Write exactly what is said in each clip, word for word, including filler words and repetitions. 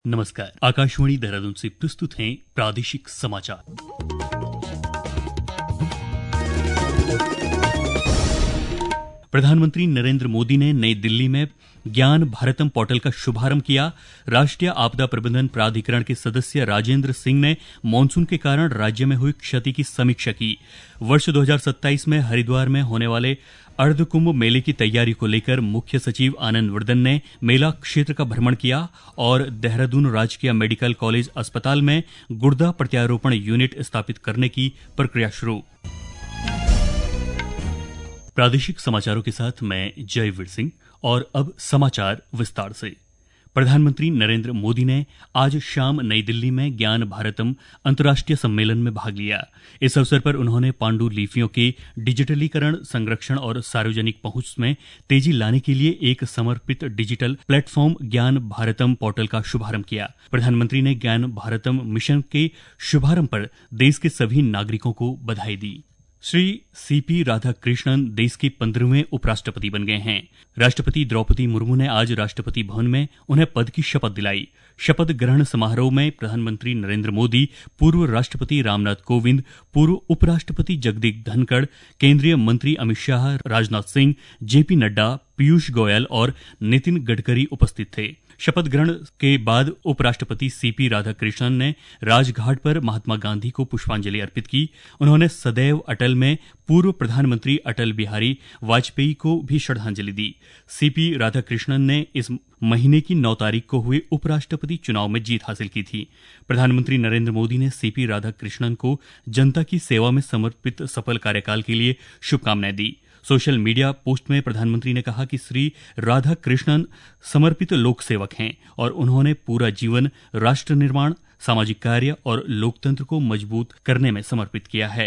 नमस्कार। आकाशवाणी देहरादून से प्रस्तुत हैं प्रादेशिक समाचार। प्रधानमंत्री नरेंद्र मोदी ने नई दिल्ली में ज्ञान भारतम पोर्टल का शुभारंभ किया। राष्ट्रीय आपदा प्रबंधन प्राधिकरण के सदस्य राजेंद्र सिंह ने मानसून के कारण राज्य में हुई क्षति की समीक्षा की। वर्ष दो हज़ार सत्ताईस में हरिद्वार में होने वाले अर्धकुंभ मेले की तैयारी को लेकर मुख्य सचिव आनंद वर्धन ने मेला क्षेत्र का भ्रमण किया और देहरादून राजकीय मेडिकल कॉलेज अस्पताल में गुर्दा प्रत्यारोपण यूनिट स्थापित करने की प्रक्रिया शुरू। प्रादेशिक समाचारों के साथ मैं जयवीर सिंह और अब समाचार विस्तार से। प्रधानमंत्री नरेंद्र मोदी ने आज शाम नई दिल्ली में ज्ञान भारतम अंतर्राष्ट्रीय सम्मेलन में भाग लिया। इस अवसर पर उन्होंने पांडुलिपियों के डिजिटलीकरण, संरक्षण और सार्वजनिक पहुंच में तेजी लाने के लिए एक समर्पित डिजिटल प्लेटफॉर्म ज्ञान भारतम पोर्टल का शुभारंभ किया। प्रधानमंत्री ने ज्ञान भारतम मिशन के शुभारंभ पर देश के सभी नागरिकों को बधाई दी। श्री सीपी राधाकृष्णन देश के पंद्रहवें उपराष्ट्रपति बन गए हैं। राष्ट्रपति द्रौपदी मुर्मू ने आज राष्ट्रपति भवन में उन्हें पद की शपथ दिलाई। शपथ ग्रहण समारोह में प्रधानमंत्री नरेंद्र मोदी, पूर्व राष्ट्रपति रामनाथ कोविंद, पूर्व उपराष्ट्रपति जगदीप धनखड़, केंद्रीय मंत्री अमित शाह, राजनाथ सिंह, जेपी नड्डा, पीयूष गोयल और नितिन गडकरी उपस्थित थे। शपथ ग्रहण के बाद उपराष्ट्रपति सीपी राधाकृष्णन ने राजघाट पर महात्मा गांधी को पुष्पांजलि अर्पित की। उन्होंने सदैव अटल में पूर्व प्रधानमंत्री अटल बिहारी वाजपेयी को भी श्रद्धांजलि दी। सीपी राधाकृष्णन ने इस महीने की नौ तारीख को हुए उपराष्ट्रपति चुनाव में जीत हासिल की थी। प्रधानमंत्री नरेंद्र मोदी ने सीपी राधाकृष्णन को जनता की सेवा में समर्पित सफल कार्यकाल के लिए शुभकामनाएं दी। सोशल मीडिया पोस्ट में प्रधानमंत्री ने कहा कि श्री राधाकृष्णन समर्पित लोक सेवक हैं और उन्होंने पूरा जीवन राष्ट्र निर्माण, सामाजिक कार्य और लोकतंत्र को मजबूत करने में समर्पित किया है।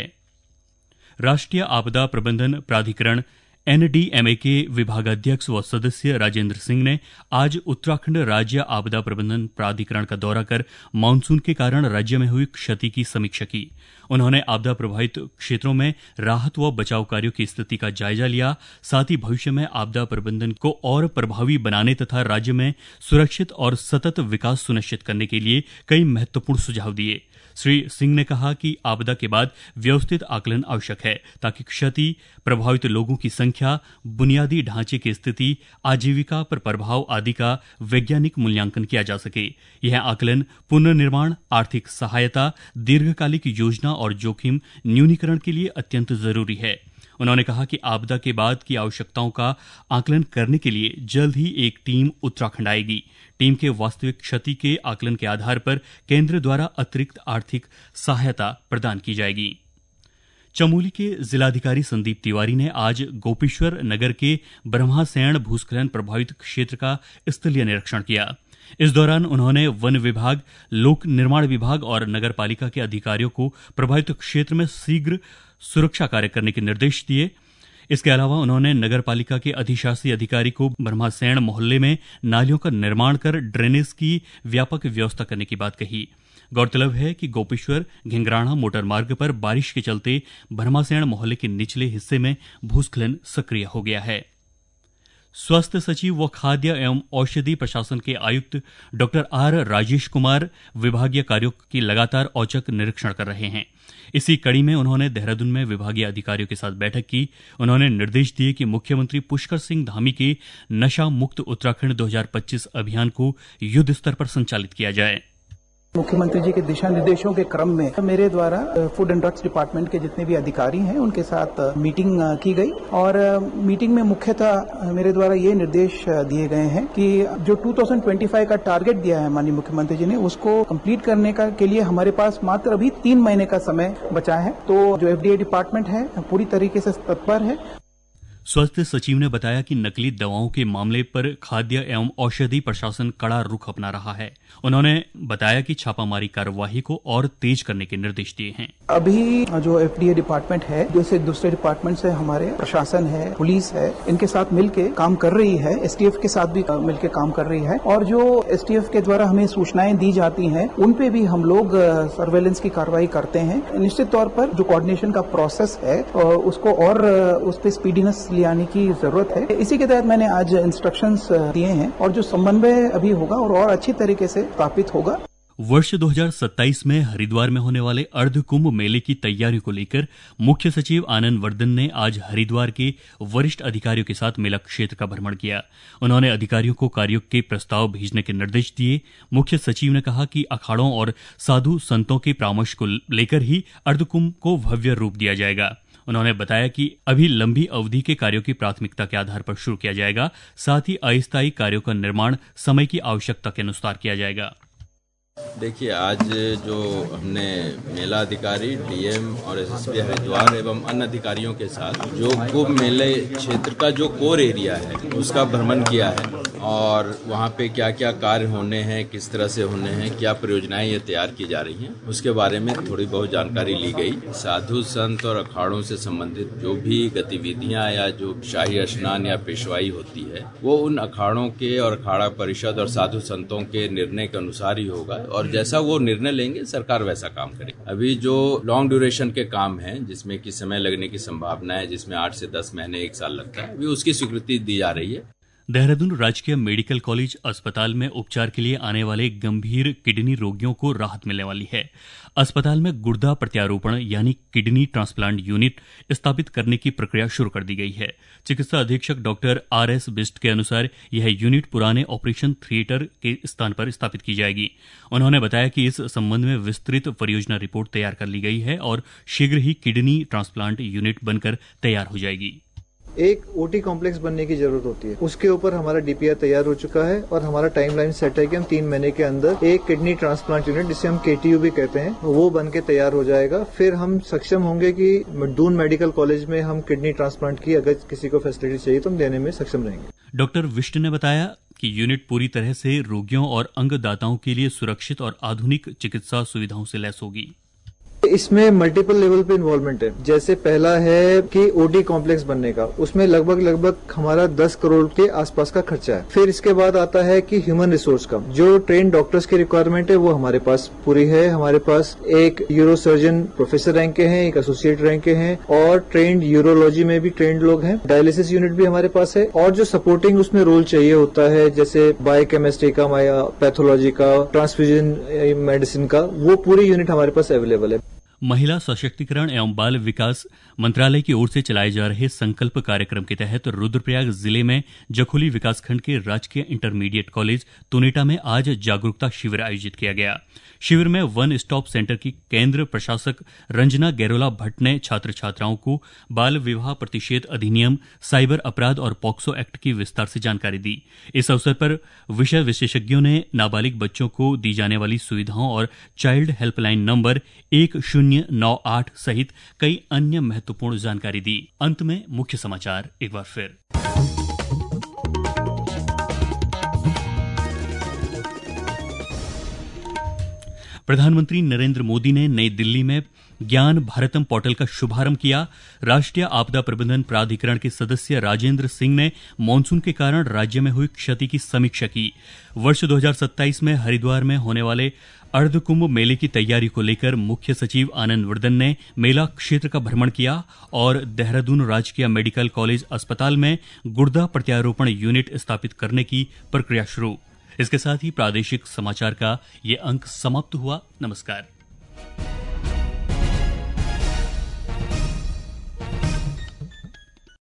राष्ट्रीय आपदा प्रबंधन प्राधिकरण एनडीएमए के विभागाध्यक्ष व सदस्य राजेंद्र सिंह ने आज उत्तराखंड राज्य आपदा प्रबंधन प्राधिकरण का दौरा कर मानसून के कारण राज्य में हुई क्षति की समीक्षा की। उन्होंने आपदा प्रभावित क्षेत्रों में राहत व बचाव कार्यों की स्थिति का जायजा लिया। साथ ही भविष्य में आपदा प्रबंधन को और प्रभावी बनाने तथा राज्य में सुरक्षित और सतत विकास सुनिश्चित करने के लिए कई महत्वपूर्ण सुझाव दिए। श्री सिंह ने कहा कि आपदा के बाद व्यवस्थित आकलन आवश्यक है ताकि क्षति, प्रभावित लोगों की संख्या, बुनियादी ढांचे की स्थिति, आजीविका पर प्रभाव आदि का वैज्ञानिक मूल्यांकन किया जा सके। यह आकलन पुनर्निर्माण, आर्थिक सहायता, दीर्घकालिक योजना और जोखिम न्यूनीकरण के लिए अत्यंत जरूरी है। उन्होंने कहा कि आपदा के बाद की आवश्यकताओं का आकलन करने के लिए जल्द ही एक टीम उत्तराखंड आएगी। टीम के वास्तविक क्षति के आकलन के आधार पर केंद्र द्वारा अतिरिक्त आर्थिक सहायता प्रदान की जाएगी। चमोली के जिलाधिकारी संदीप तिवारी ने आज गोपेश्वर नगर के ब्रह्मासैण भूस्खलन प्रभावित क्षेत्र का स्थलीय निरीक्षण किया। इस दौरान उन्होंने वन विभाग, लोक निर्माण विभाग और नगर पालिका के अधिकारियों को प्रभावित क्षेत्र में शीघ्र सुरक्षा कार्य करने के निर्देश दिए। इसके अलावा उन्होंने नगर पालिका के अधिशासी अधिकारी को ब्रह्मासैण मोहल्ले में नालियों का निर्माण कर ड्रेनेज की व्यापक व्यवस्था करने की बात कही। गौरतलब है कि गोपेश्वर घिंगराणा मोटर मार्ग पर बारिश के चलते ब्रह्मासैण मोहल्ले के निचले हिस्से में भूस्खलन सक्रिय हो गया है। स्वास्थ्य सचिव व खाद्य एवं औषधि प्रशासन के आयुक्त डॉक्टर आर राजेश कुमार विभागीय कार्यों की लगातार औचक निरीक्षण कर रहे हैं। इसी कड़ी में उन्होंने देहरादून में विभागीय अधिकारियों के साथ बैठक की। उन्होंने निर्देश दिए कि मुख्यमंत्री पुष्कर सिंह धामी के नशा मुक्त उत्तराखंड दो हज़ार पच्चीस अभियान को युद्ध स्तर पर संचालित किया जाए। मुख्यमंत्री जी के दिशा निर्देशों के क्रम में मेरे द्वारा फूड एंड ड्रग्स डिपार्टमेंट के जितने भी अधिकारी हैं उनके साथ मीटिंग की गई और मीटिंग में मुख्यतः मेरे द्वारा ये निर्देश दिए गए हैं कि जो दो हज़ार पच्चीस का टारगेट दिया है माननीय मुख्यमंत्री जी ने, उसको कंप्लीट करने का के लिए हमारे पास मात्र अभी तीन महीने का समय बचा है। तो जो एफडीए डिपार्टमेंट है पूरी तरीके से तत्पर है। स्वास्थ्य सचिव ने बताया कि नकली दवाओं के मामले पर खाद्य एवं औषधि प्रशासन कड़ा रुख अपना रहा है। उन्होंने बताया कि छापामारी कार्यवाही को और तेज करने के निर्देश दिए हैं। अभी जो एफडीए डिपार्टमेंट है, जैसे दूसरे डिपार्टमेंट से हमारे प्रशासन है, पुलिस है, इनके साथ मिलके काम कर रही है। एसटीएफ के साथ भी मिलके काम कर रही है और जो एसटीएफ के द्वारा हमें सूचनाएं दी जाती हैं उन पे भी हम लोग सर्वेलेंस की कार्रवाई करते हैं। निश्चित तौर पर जो कोऑर्डिनेशन का प्रोसेस है उसको और उस पर स्पीडीनेस ले आने की जरूरत है। इसी के तहत मैंने आज इंस्ट्रक्शंस दिए हैं और जो समन्वय अभी होगा और, और अच्छी तरीके से स्थापित होगा। वर्ष दो हज़ार सत्ताईस में हरिद्वार में होने वाले अर्ध कुंभ मेले की तैयारियों को लेकर मुख्य सचिव आनंद वर्धन ने आज हरिद्वार के वरिष्ठ अधिकारियों के साथ मेला क्षेत्र का भ्रमण किया। उन्होंने अधिकारियों को कार्यों के प्रस्ताव भेजने के निर्देश दिए। मुख्य सचिव ने कहा कि अखाड़ों और साधु संतों के परामर्श को लेकर ही अर्ध कुंभ को भव्य रूप दिया जाएगा। उन्होंने बताया कि अभी लंबी अवधि के कार्यों की प्राथमिकता के आधार पर शुरू किया जाएगा, साथ ही अस्थायी कार्यों का निर्माण समय की आवश्यकता के अनुसार किया जाएगा। देखिए, आज जो हमने मेला अधिकारी, डीएम और एसएसपी हरिद्वार एवं अन्य अधिकारियों के साथ जो कुंभ मेले क्षेत्र का जो कोर एरिया है उसका भ्रमण किया है और वहाँ पे क्या क्या कार्य होने हैं, किस तरह से होने हैं, क्या परियोजनाएं ये तैयार की जा रही हैं, उसके बारे में थोड़ी बहुत जानकारी ली गई। साधु संत और अखाड़ों से संबंधित जो भी गतिविधियां या जो शाही स्नान या पेशवाई होती है वो उन अखाड़ों के और अखाड़ा परिषद और साधु संतों के निर्णय के अनुसार ही होगा और जैसा वो निर्णय लेंगे सरकार वैसा काम करेगी। अभी जो लॉन्ग ड्यूरेशन के काम हैं जिसमें कि समय लगने की संभावना है, जिसमें आठ से दस महीने एक साल लगता है, अभी उसकी स्वीकृति दी जा रही है। देहरादून राजकीय मेडिकल कॉलेज अस्पताल में उपचार के लिए आने वाले गंभीर किडनी रोगियों को राहत मिलने वाली है। अस्पताल में गुर्दा प्रत्यारोपण यानी किडनी ट्रांसप्लांट यूनिट स्थापित करने की प्रक्रिया शुरू कर दी गई है। चिकित्सा अधीक्षक डॉक्टर आर एस बिस्ट के अनुसार यह यूनिट पुराने ऑपरेशन थिएटर के स्थान पर स्थापित की जाएगी। उन्होंने बताया कि इस संबंध में विस्तृत परियोजना रिपोर्ट तैयार कर ली गई है और शीघ्र ही किडनी ट्रांसप्लांट यूनिट बनकर तैयार हो जाएगी। एक ओटी कॉम्प्लेक्स बनने की जरूरत होती है, उसके ऊपर हमारा डीपीआर तैयार हो चुका है और हमारा टाइमलाइन सेट है कि हम तीन महीने के अंदर एक किडनी ट्रांसप्लांट यूनिट, जिसे हम केटीयू भी कहते हैं, वो बन के तैयार हो जाएगा। फिर हम सक्षम होंगे कि दून मेडिकल कॉलेज में हम किडनी ट्रांसप्लांट की अगर किसी को फैसिलिटी चाहिए तो हम देने में सक्षम रहेंगे। डॉक्टर विष्ट ने बताया कि यूनिट पूरी तरह से रोगियों और अंगदाताओं के लिए सुरक्षित और आधुनिक चिकित्सा सुविधाओं से लैस होगी। इसमें मल्टीपल लेवल पे इन्वॉल्वमेंट है। जैसे पहला है कि ओडी कॉम्प्लेक्स बनने का, उसमें लगभग लगभग हमारा दस करोड़ के आसपास का खर्चा है। फिर इसके बाद आता है कि ह्यूमन रिसोर्स का जो ट्रेन डॉक्टर्स की रिक्वायरमेंट है वो हमारे पास पूरी है। हमारे पास एक यूरो सर्जन प्रोफेसर रैंक के हैं, एक एसोसिएट रैंक के हैं और ट्रेंड यूरोलॉजी में भी ट्रेंड लोग हैं। डायलिसिस यूनिट भी हमारे पास है और जो सपोर्टिंग उसमें रोल चाहिए होता है जैसे बायोकेमिस्ट्री का, पैथोलॉजी का, ट्रांसफ्यूजन मेडिसिन का, वो पूरी यूनिट हमारे पास अवेलेबल है। महिला सशक्तिकरण एवं बाल विकास मंत्रालय की ओर से चलाए जा रहे संकल्प कार्यक्रम के तहत रुद्रप्रयाग जिले में जखोली विकासखंड के राजकीय इंटरमीडिएट कॉलेज तुनेटा में आज जागरूकता शिविर आयोजित किया गया। शिविर में वन स्टॉप सेंटर की केंद्र प्रशासक रंजना गैरोला भट्ट ने छात्र छात्राओं को बाल विवाह प्रतिषेध अधिनियम, साइबर अपराध और पॉक्सो एक्ट की विस्तार से जानकारी दी। इस अवसर पर विषय विशेषज्ञों ने नाबालिग बच्चों को दी जाने वाली सुविधाओं और चाइल्ड हेल्पलाइन नंबर एक शून्य नौ आठ सहित कई अन्य महत्वपूर्ण जानकारी दी। अंत में मुख्य समाचार एक बार फिर। प्रधानमंत्री नरेंद्र मोदी ने नई दिल्ली में ज्ञान भारतम पोर्टल का शुभारंभ किया। राष्ट्रीय आपदा प्रबंधन प्राधिकरण के सदस्य राजेंद्र सिंह ने मानसून के कारण राज्य में हुई क्षति की समीक्षा की। वर्ष दो हज़ार सत्ताईस में हरिद्वार में होने वाले अर्ध कुंभ मेले की तैयारी को लेकर मुख्य सचिव आनंद वर्धन ने मेला क्षेत्र का भ्रमण किया और देहरादून राजकीय मेडिकल कॉलेज अस्पताल में गुर्दा प्रत्यारोपण यूनिट स्थापित करने की प्रक्रिया शुरू। इसके साथ ही प्रादेशिक समाचार का ये अंक समाप्त हुआ। नमस्कार।